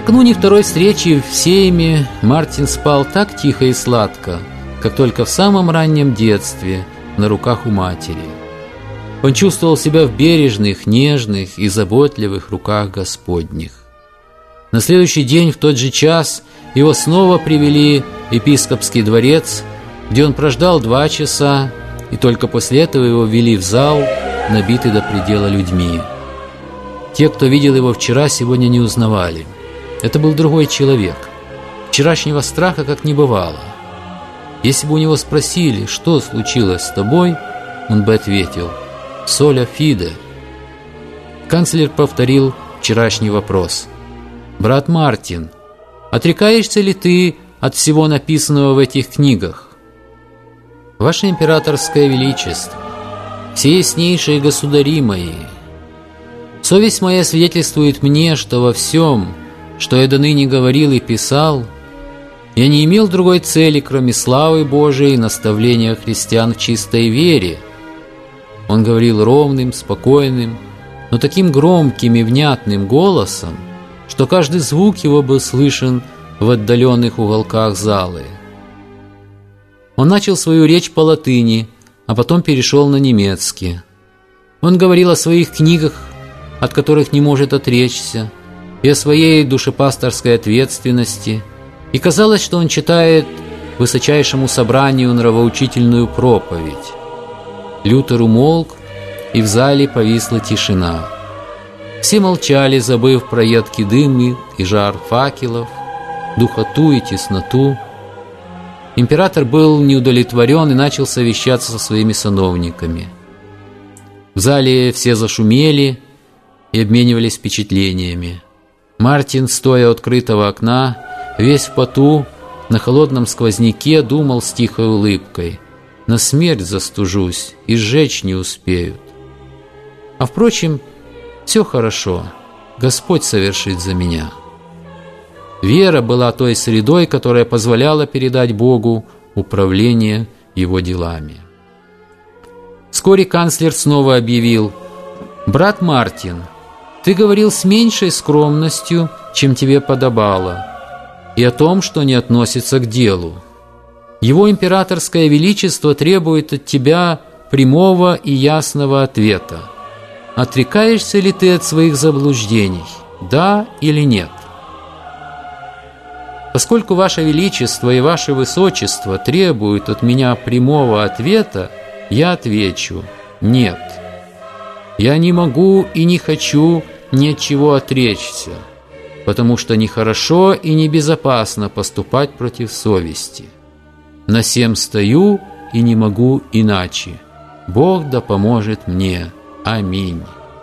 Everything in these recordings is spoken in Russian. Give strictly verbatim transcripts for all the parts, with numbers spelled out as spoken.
Накануне второй встречи в Сейме Мартин спал так тихо и сладко, как только в самом раннем детстве на руках у матери. Он чувствовал себя в бережных, нежных и заботливых руках Господних. На следующий день в тот же час его снова привели в епископский дворец, где он прождал два часа, и только после этого его ввели в зал, набитый до предела людьми. Те, кто видел его вчера, сегодня не узнавали. Это был другой человек. Вчерашнего страха как не бывало. Если бы у него спросили, что случилось с тобой, он бы ответил: «Соля фиде». Канцлер повторил вчерашний вопрос: «Брат Мартин, отрекаешься ли ты от всего написанного в этих книгах?» «Ваше императорское величество, все яснейшие государи мои, совесть моя свидетельствует мне, что во всем, что я доныне говорил и писал, я не имел другой цели, кроме славы Божией и наставления христиан в чистой вере». Он говорил ровным, спокойным, но таким громким и внятным голосом, что каждый звук его был слышен в отдаленных уголках залы. Он начал свою речь по латыни, а потом перешел на немецкий. Он говорил о своих книгах, от которых не может отречься, и о своей душепасторской ответственности, и казалось, что он читает высочайшему собранию нравоучительную проповедь. Лютер умолк, и в зале повисла тишина. Все молчали, забыв про едкий дым и жар факелов, духоту и тесноту. Император был неудовлетворен и начал совещаться со своими сановниками. В зале все зашумели и обменивались впечатлениями. Мартин, стоя у открытого окна, весь в поту, на холодном сквозняке, думал с тихой улыбкой: «На смерть застужусь, и сжечь не успеют. А впрочем, все хорошо, Господь совершит за меня». Вера была той средой, которая позволяла передать Богу управление его делами. Вскоре канцлер снова объявил: «Брат Мартин, ты говорил с меньшей скромностью, чем тебе подобало, и о том, что не относится к делу. Его императорское величество требует от тебя прямого и ясного ответа. Отрекаешься ли ты от своих заблуждений, да или нет? Поскольку Ваше Величество и Ваше Высочество требуют от меня прямого ответа, я отвечу: нет. Я не могу и не хочу ни от чего отречься, потому что нехорошо и небезопасно поступать против совести. На сем стою и не могу иначе. Бог да поможет мне. Аминь».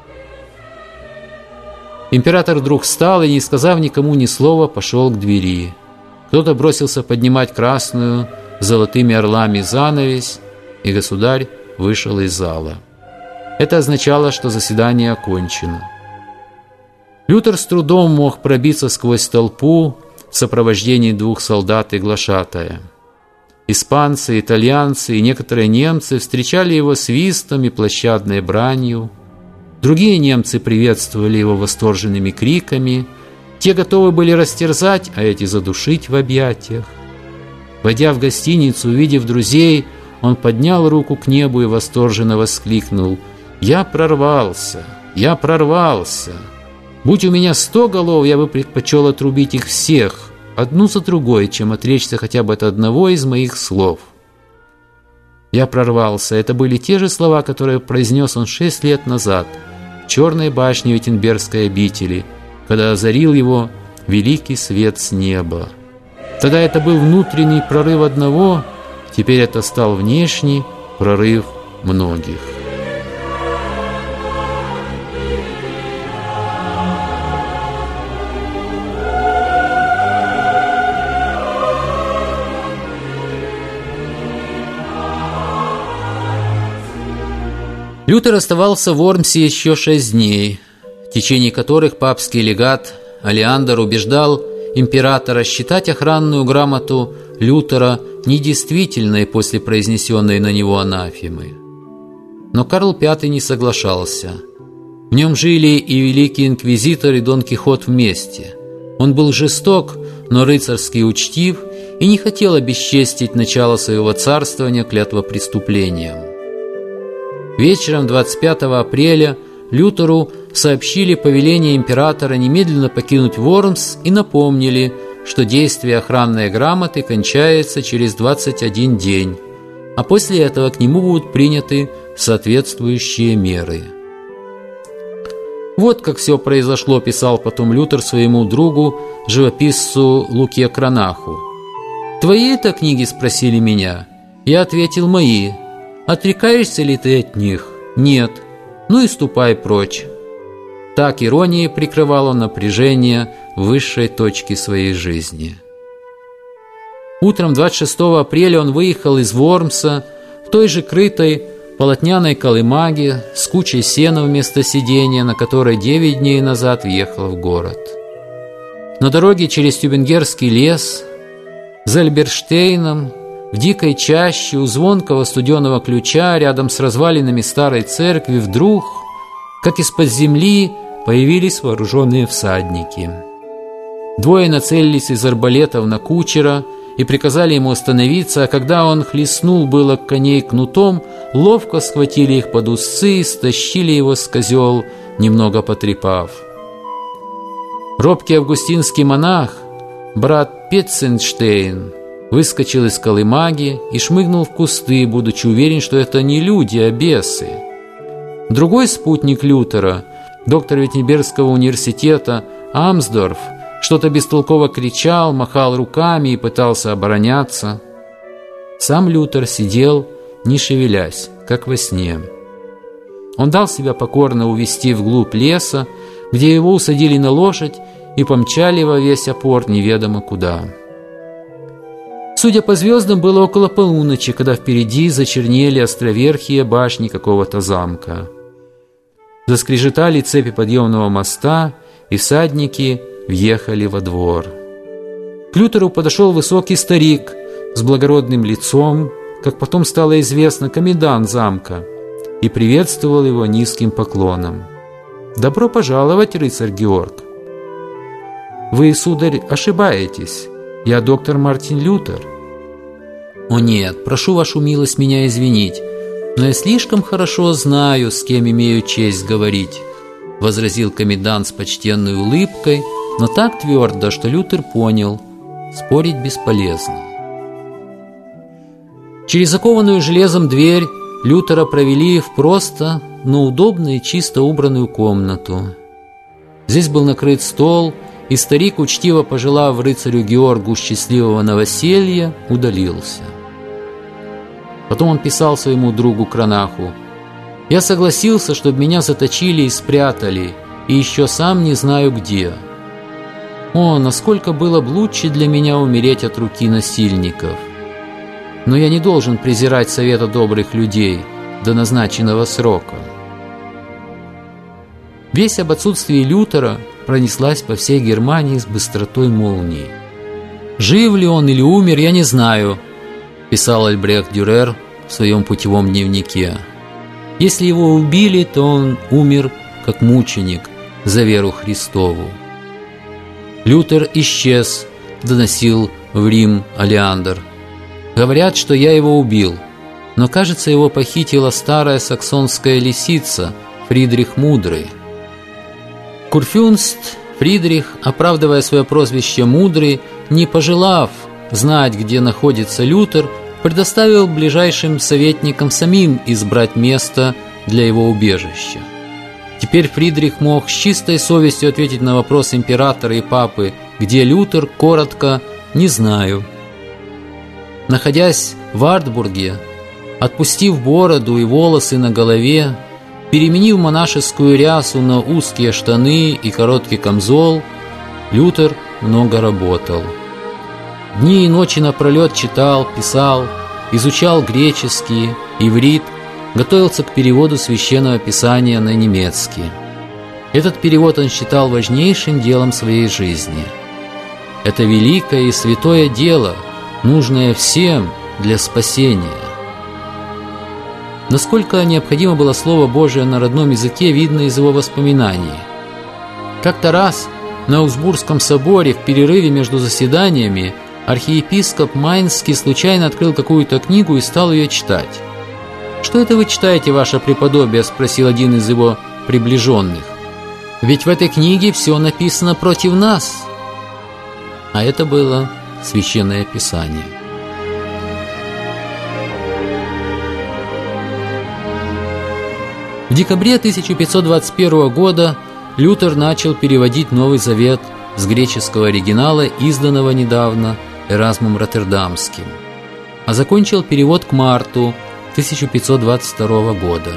Император вдруг встал и, не сказав никому ни слова, пошел к двери. Кто-то бросился поднимать красную с золотыми орлами занавесь, и государь вышел из зала. Это означало, что заседание окончено. Лютер с трудом мог пробиться сквозь толпу в сопровождении двух солдат и глашатая. Испанцы, итальянцы и некоторые немцы встречали его свистом и площадной бранью. Другие немцы приветствовали его восторженными криками. Те готовы были растерзать, а эти задушить в объятиях. Войдя в гостиницу, увидев друзей, он поднял руку к небу и восторженно воскликнул: «Я прорвался! Я прорвался! Будь у меня сто голов, я бы предпочел отрубить их всех, одну за другой, чем отречься хотя бы от одного из моих слов». «Я прорвался» — это были те же слова, которые произнес он шесть лет назад в черной башне Виттенбергской обители, когда озарил его великий свет с неба. Тогда это был внутренний прорыв одного, теперь это стал внешний прорыв многих. Лютер оставался в Вормсе еще шесть дней, в течение которых папский легат Алеандр убеждал императора считать охранную грамоту Лютера недействительной после произнесенной на него анафемы. Но Карл Пятый не соглашался. В нем жили и великий инквизитор, и Дон Кихот вместе. Он был жесток, но рыцарски учтив и не хотел обесчестить начало своего царствования клятвопреступлением. Вечером двадцать пятого апреля Лютеру сообщили повеление императора немедленно покинуть Вормс и напомнили, что действие охранной грамоты кончается через двадцать один день, а после этого к нему будут приняты соответствующие меры. Вот как все произошло, писал потом Лютер своему другу, живописцу Луке Кранаху. «Твои это книги?» – спросили меня. Я ответил: «Мои. Отрекаешься ли ты от них?» «Нет. Ну и ступай прочь». Так иронией прикрывал он напряжение высшей точки своей жизни. Утром двадцать шестого апреля он выехал из Вормса в той же крытой полотняной колымаге с кучей сена вместо сидения, на которой девять дней назад въехал в город. На дороге через Тюбингерский лес, за Альберштейном, в дикой чаще, у звонкого студеного ключа, рядом с развалинами старой церкви, вдруг, как из-под земли, появились вооруженные всадники. Двое нацелились из арбалетов на кучера и приказали ему остановиться, а когда он хлестнул было коней кнутом, ловко схватили их под усы и стащили его с козел, немного потрепав. Робкий августинский монах, брат Петценштейн, выскочил из колымаги и шмыгнул в кусты, будучи уверен, что это не люди, а бесы. Другой спутник Лютера, доктор Виттенбергского университета Амсдорф, что-то бестолково кричал, махал руками и пытался обороняться. Сам Лютер сидел, не шевелясь, как во сне. Он дал себя покорно увести вглубь леса, где его усадили на лошадь и помчали во весь опор неведомо куда. Судя по звездам, было около полуночи, когда впереди зачернели островерхие башни какого-то замка. Заскрежетали цепи подъемного моста, и всадники въехали во двор. К Лютеру подошел высокий старик с благородным лицом, как потом стало известно, комендант замка, и приветствовал его низким поклоном. «Добро пожаловать, рыцарь Георг!» «Вы, сударь, ошибаетесь. Я доктор Мартин Лютер». «О нет, прошу вашу милость меня извинить, но я слишком хорошо знаю, с кем имею честь говорить», — возразил комендант с почтенной улыбкой, но так твердо, что Лютер понял, спорить бесполезно. Через закованную железом дверь Лютера провели в просто, но удобную и чисто убранную комнату. Здесь был накрыт стол, и старик, учтиво пожелав рыцарю Георгу счастливого новоселья, удалился. Потом он писал своему другу Кранаху: «Я согласился, чтобы меня заточили и спрятали, и еще сам не знаю где. О, насколько было бы лучше для меня умереть от руки насильников! Но я не должен презирать совета добрых людей до назначенного срока». Весть об отсутствии Лютера пронеслась по всей Германии с быстротой молнии. «Жив ли он или умер, я не знаю», – писал Альбрехт Дюрер в своем путевом дневнике. «Если его убили, то он умер как мученик за веру Христову». «Лютер исчез», – доносил в Рим Алеандр. «Говорят, что я его убил, но, кажется, его похитила старая саксонская лисица Фридрих Мудрый». Курфюрст Фридрих, оправдывая свое прозвище «Мудрый», не пожелав знать, где находится Лютер, предоставил ближайшим советникам самим избрать место для его убежища. Теперь Фридрих мог с чистой совестью ответить на вопрос императора и папы: «Где Лютер?» коротко: «Не знаю». Находясь в Артбурге, отпустив бороду и волосы на голове, переменив монашескую рясу на узкие штаны и короткий камзол, Лютер много работал. Дни и ночи напролет читал, писал, изучал греческий, иврит, готовился к переводу священного писания на немецкий. Этот перевод он считал важнейшим делом своей жизни. Это великое и святое дело, нужное всем для спасения. Насколько необходимо было Слово Божие на родном языке, видно из его воспоминаний. Как-то раз, на Аугсбургском соборе в перерыве между заседаниями архиепископ Майнский случайно открыл какую-то книгу и стал ее читать. «Что это вы читаете, ваше преподобие?» – спросил один из его приближенных. «Ведь в этой книге все написано против нас». А это было Священное Писание. В декабре тысяча пятьсот двадцать первого года Лютер начал переводить Новый Завет с греческого оригинала, изданного недавно Эразмом Роттердамским, а закончил перевод к марту тысяча пятьсот двадцать второго года.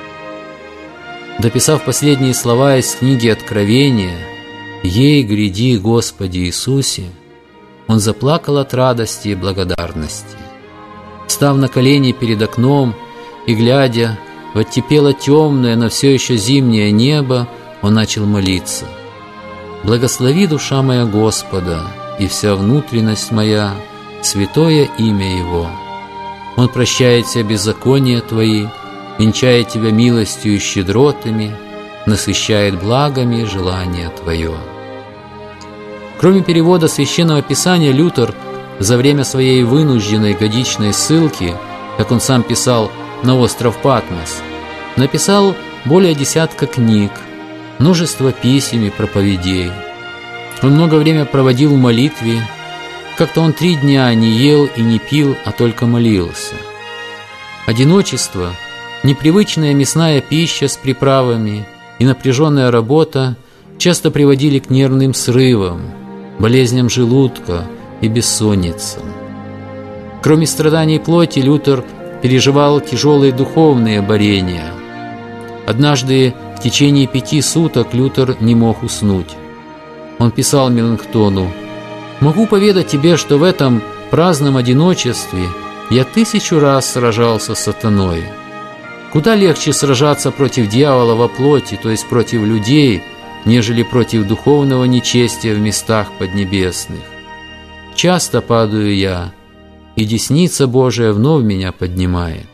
Дописав последние слова из книги Откровения «Ей гряди, Господи Иисусе», он заплакал от радости и благодарности. Став на колени перед окном и глядя в оттепело темное, но все еще зимнее небо, он начал молиться: «Благослови, душа моя, Господа, и вся внутренность моя, святое имя Его. Он прощает все беззакония твои, венчает тебя милостью и щедротами, насыщает благами желание твое». Кроме перевода Священного Писания, Лютер за время своей вынужденной годичной ссылки, как он сам писал, на остров Патмос, написал более десятка книг, множество писем и проповедей. Он много времени проводил в молитве. Как-то он три дня не ел и не пил, а только молился. Одиночество, непривычная мясная пища с приправами и напряженная работа часто приводили к нервным срывам, болезням желудка и бессонницам. Кроме страданий плоти, Лютер переживал тяжелые духовные борения. Однажды в течение пяти суток Лютер не мог уснуть. Он писал Меланхтону: «Могу поведать тебе, что в этом праздном одиночестве я тысячу раз сражался с сатаной. Куда легче сражаться против дьявола во плоти, то есть против людей, нежели против духовного нечестия в местах поднебесных. Часто падаю я, и десница Божия вновь меня поднимает».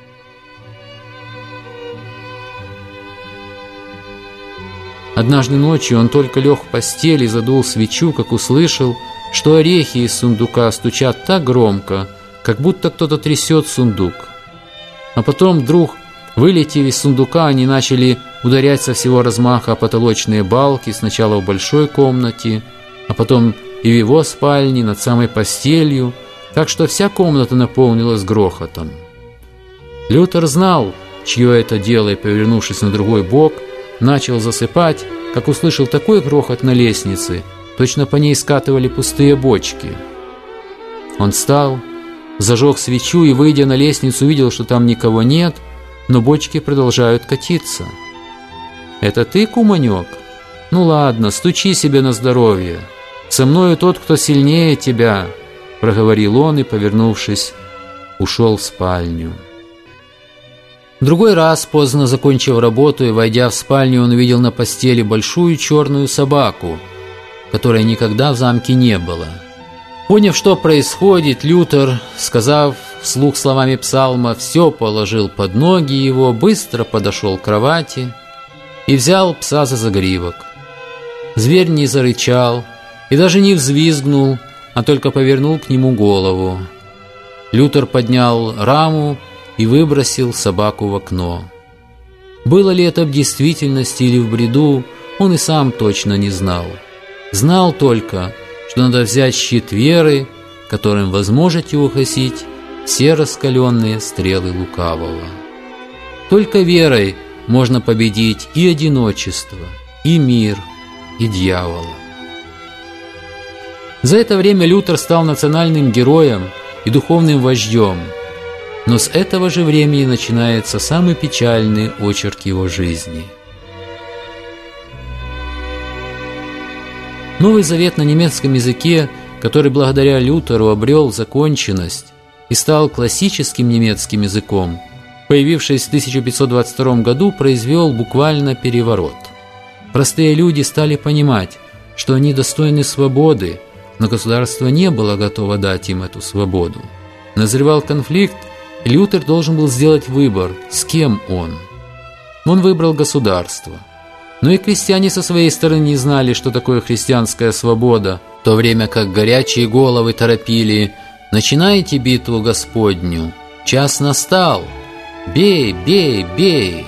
Однажды ночью он только лег в постель и задул свечу, как услышал, что орехи из сундука стучат так громко, как будто кто-то трясет сундук. А потом вдруг, вылетев из сундука, они начали ударять со всего размаха о потолочные балки, сначала в большой комнате, а потом и в его спальне, над самой постелью, так что вся комната наполнилась грохотом. Лютер знал, чье это дело, и, повернувшись на другой бок, начал засыпать, как услышал такой грохот на лестнице, точно по ней скатывали пустые бочки. Он встал, зажег свечу и, выйдя на лестницу, увидел, что там никого нет, но бочки продолжают катиться. «Это ты, куманек? Ну ладно, стучи себе на здоровье. Со мною тот, кто сильнее тебя», — проговорил он и, повернувшись, ушел в спальню. В другой раз, поздно закончив работу и войдя в спальню, он увидел на постели большую черную собаку, которой никогда в замке не было. Поняв, что происходит, Лютер, сказав вслух словами псалма, все положил под ноги его, быстро подошел к кровати и взял пса за загривок. Зверь не зарычал и даже не взвизгнул, а только повернул к нему голову. Лютер поднял раму и выбросил собаку в окно. Было ли это в действительности или в бреду, он и сам точно не знал. Знал только, что надо взять щит веры, которым вы сможете ухватить все раскаленные стрелы лукавого. Только верой можно победить и одиночество, и мир, и дьявола. За это время Лютер стал национальным героем и духовным вождем, но с этого же времени начинается самый печальный очерк его жизни. Новый Завет на немецком языке, который благодаря Лютеру обрел законченность и стал классическим немецким языком, появившись в тысяча пятьсот двадцать втором году, произвел буквально переворот. Простые люди стали понимать, что они достойны свободы, но государство не было готово дать им эту свободу. Назревал конфликт, и Лютер должен был сделать выбор, с кем он. Он выбрал государство. Но и крестьяне со своей стороны не знали, что такое христианская свобода, в то время как горячие головы торопили: «Начинайте битву Господню! Час настал! Бей, бей, бей!»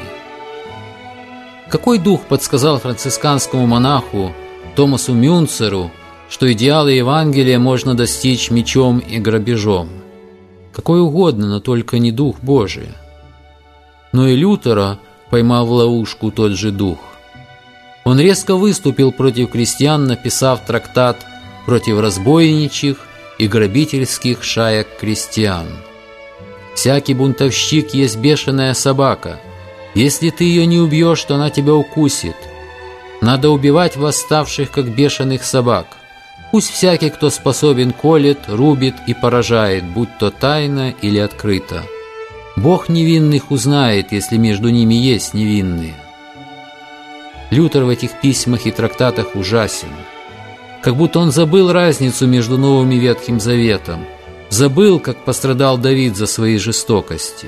Какой дух подсказал францисканскому монаху Томасу Мюнцеру, что идеалы Евангелия можно достичь мечом и грабежом? Какой угодно, но только не Дух Божий. Но и Лютера поймал в ловушку тот же дух. Он резко выступил против крестьян, написав трактат против разбойничьих и грабительских шаек крестьян. «Всякий бунтовщик есть бешеная собака. Если ты ее не убьешь, то она тебя укусит. Надо убивать восставших, как бешеных собак. Пусть всякий, кто способен, колет, рубит и поражает, будь то тайно или открыто. Бог невинных узнает, если между ними есть невинные». Лютер в этих письмах и трактатах ужасен. Как будто он забыл разницу между Новым и Ветхим Заветом, забыл, как пострадал Давид за свои жестокости.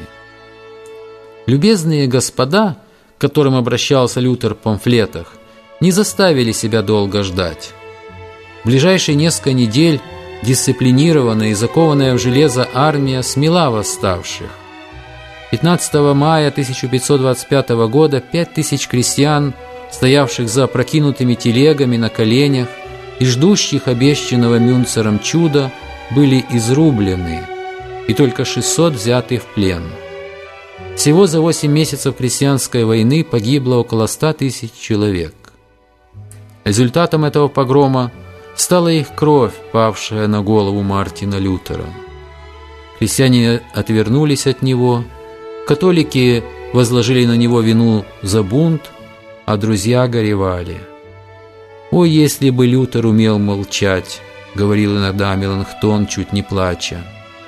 Любезные господа, к которым обращался Лютер в памфлетах, не заставили себя долго ждать. В ближайшие несколько недель дисциплинированная и закованная в железо армия смела восставших. пятнадцатого мая тысяча пятьсот двадцать пятого года пять тысяч крестьян, стоявших за опрокинутыми телегами на коленях и ждущих обещанного Мюнцером чуда, были изрублены, и только шестьсот взяты в плен. Всего за восемь месяцев крестьянской войны погибло около ста тысяч человек. Результатом этого погрома стала их кровь, павшая на голову Мартина Лютера. Христиане отвернулись от него, католики возложили на него вину за бунт, а друзья горевали. «Ой, если бы Лютер умел молчать», — говорил иногда Меланхтон, чуть не плача.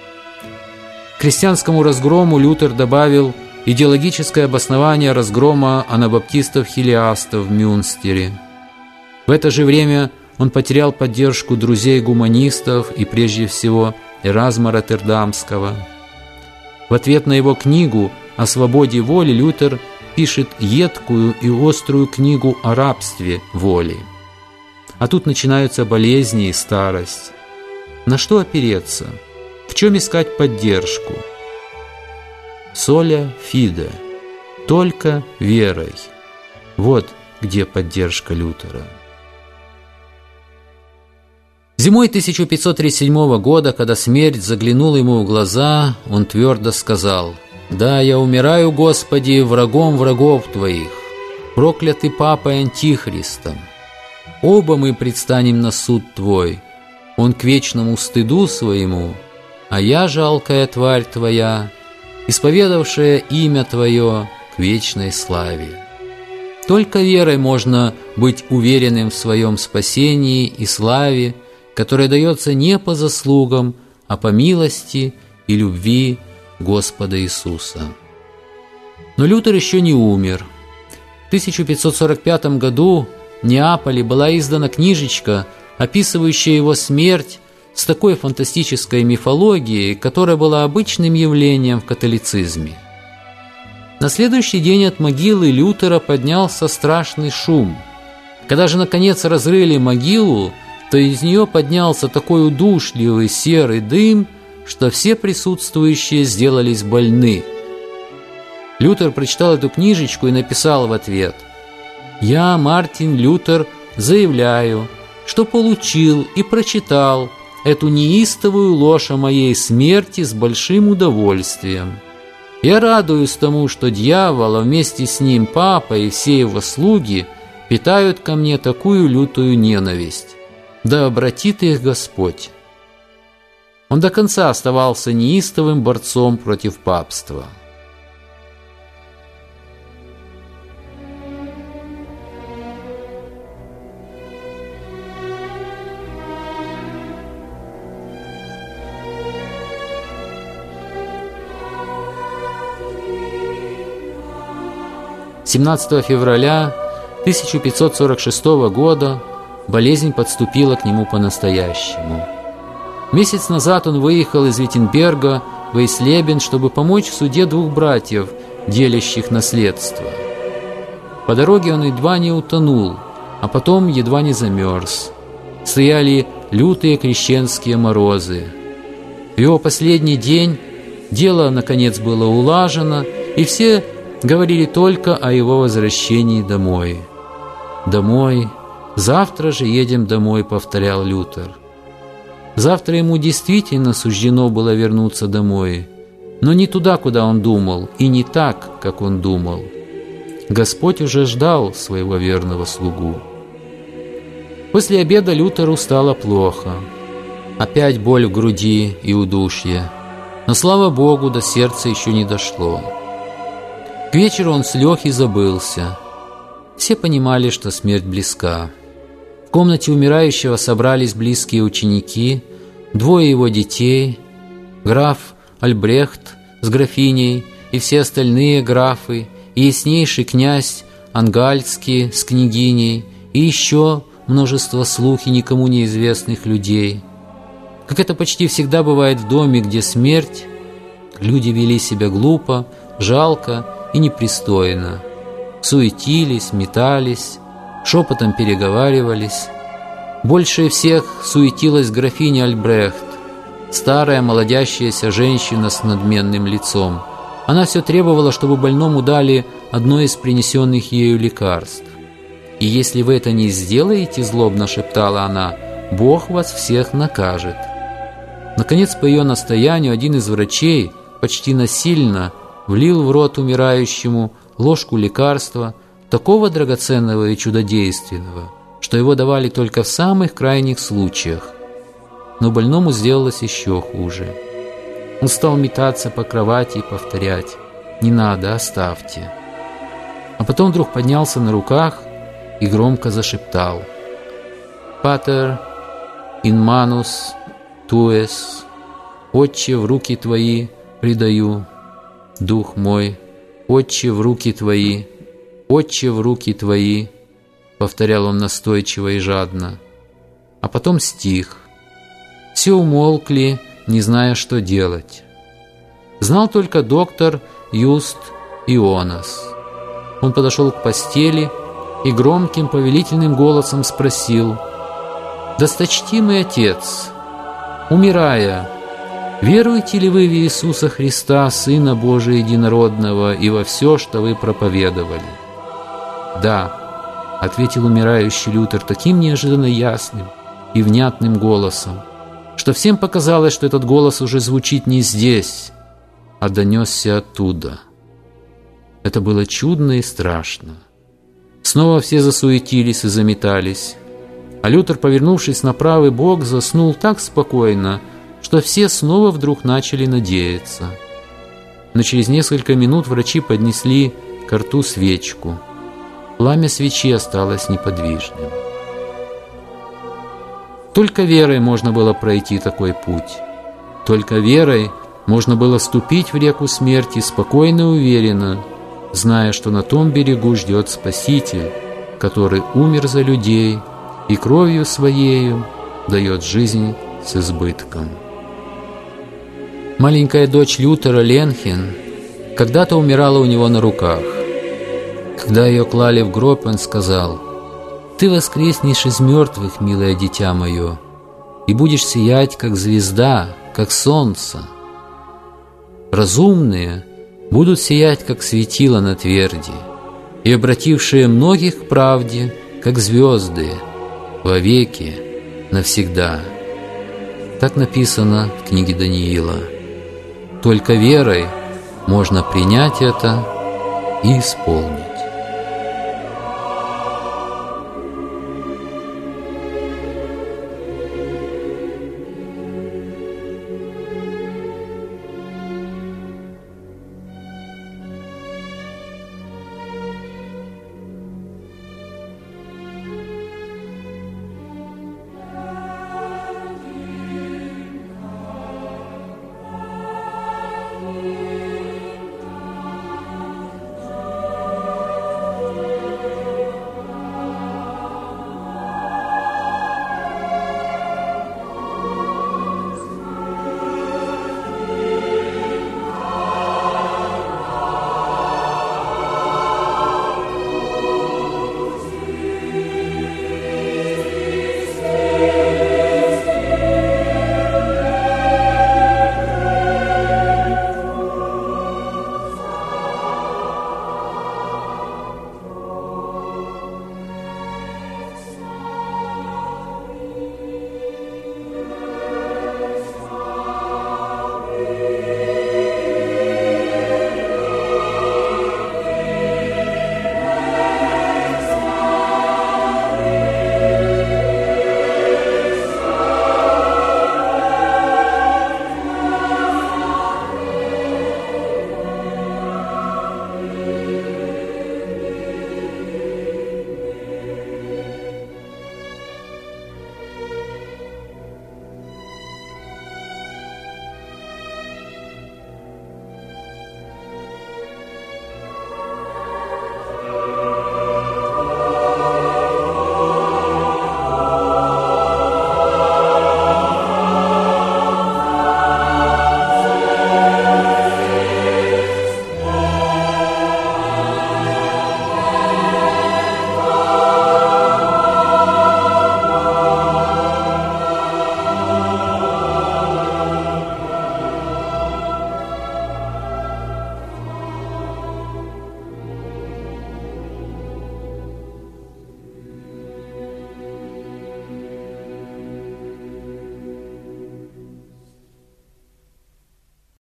К крестьянскому разгрому Лютер добавил идеологическое обоснование разгрома анабаптистов-хилиастов в Мюнстере. В это же время он потерял поддержку друзей-гуманистов и прежде всего Эразма Роттердамского. В ответ на его книгу о свободе воли Лютер пишет едкую и острую книгу о рабстве воли. А тут начинаются болезни и старость. На что опереться? В чем искать поддержку? Соля фиде, только верой. Вот где поддержка Лютера. Зимой тысяча пятьсот тридцать седьмого года, когда смерть заглянула ему в глаза, он твердо сказал: «Да, я умираю, Господи, врагом врагов Твоих, проклятый Папой Антихристом. Оба мы предстанем на суд Твой, он к вечному стыду своему, а я, жалкая тварь Твоя, исповедавшая имя Твое, к вечной славе. Только верой можно быть уверенным в своем спасении и славе, которая дается не по заслугам, а по милости и любви Господа Иисуса». Но Лютер еще не умер. В тысяча пятьсот сорок пятом году в Неаполе была издана книжечка, описывающая его смерть с такой фантастической мифологией, которая была обычным явлением в католицизме. На следующий день от могилы Лютера поднялся страшный шум. Когда же наконец разрыли могилу, то из нее поднялся такой удушливый серый дым, что все присутствующие сделались больны. Лютер прочитал эту книжечку и написал в ответ: «Я, Мартин Лютер, заявляю, что получил и прочитал эту неистовую ложь о моей смерти с большим удовольствием. Я радуюсь тому, что дьявол, а вместе с ним папа и все его слуги питают ко мне такую лютую ненависть. Да обратит их Господь». Он до конца оставался неистовым борцом против папства. семнадцатого февраля тысяча пятьсот сорок шестого года болезнь подступила к нему по-настоящему. Месяц назад он выехал из Виттенберга в Эйслебен, чтобы помочь в суде двух братьев, делящих наследство. По дороге он едва не утонул, а потом едва не замерз. Стояли лютые крещенские морозы. В его последний день дело, наконец, было улажено, и все говорили только о его возвращении домой. «Домой, завтра же едем домой», — повторял Лютер. Завтра ему действительно суждено было вернуться домой, но не туда, куда он думал, и не так, как он думал. Господь уже ждал своего верного слугу. После обеда Лютеру стало плохо. Опять боль в груди и удушье. Но, слава Богу, до сердца еще не дошло. К вечеру он слег и забылся. Все понимали, что смерть близка. В комнате умирающего собрались близкие ученики, двое его детей, граф Альбрехт с графиней и все остальные графы, и яснейший князь Ангальский с княгиней, и еще множество слух и никому неизвестных людей. Как это почти всегда бывает в доме, где смерть, люди вели себя глупо, жалко и непристойно. Суетились, метались, шепотом переговаривались. Больше всех суетилась графиня Альбрехт, старая молодящаяся женщина с надменным лицом. Она все требовала, чтобы больному дали одно из принесенных ею лекарств. «И если вы это не сделаете, — злобно шептала она, — Бог вас всех накажет». Наконец, по ее настоянию, один из врачей почти насильно влил в рот умирающему ложку лекарства, такого драгоценного и чудодейственного, что его давали только в самых крайних случаях. Но больному сделалось еще хуже. Он стал метаться по кровати и повторять: «Не надо, оставьте». А потом вдруг поднялся на руках и громко зашептал: «Патер ин манус туэс, Отче, в руки Твои предаю дух мой, Отче, в руки Твои, Отче, в руки Твои», повторял он настойчиво и жадно. А потом стих. Все умолкли, не зная, что делать. Знал только доктор Юст Ионас. Он подошел к постели и громким повелительным голосом спросил: «Досточтимый отец, умирая, веруете ли вы в Иисуса Христа, Сына Божия Единородного, и во все, что вы проповедовали?» «Да», — ответил умирающий Лютер таким неожиданно ясным и внятным голосом, что всем показалось, что этот голос уже звучит не здесь, а донесся оттуда. Это было чудно и страшно. Снова все засуетились и заметались, а Лютер, повернувшись на правый бок, заснул так спокойно, что все снова вдруг начали надеяться. Но через несколько минут врачи поднесли ко рту свечку. Пламя свечи осталось неподвижным. Только верой можно было пройти такой путь. Только верой можно было ступить в реку смерти спокойно и уверенно, зная, что на том берегу ждет Спаситель, который умер за людей и кровью Своею дает жизнь с избытком. Маленькая дочь Лютера, Ленхен, когда-то умирала у него на руках. Когда ее клали в гроб, он сказал: «Ты воскреснешь из мертвых, милое дитя мое, и будешь сиять, как звезда, как солнце. Разумные будут сиять, как светило на тверди, и обратившие многих к правде, как звезды, вовеки, навсегда». Так написано в книге Даниила. Только верой можно принять это и исполнить.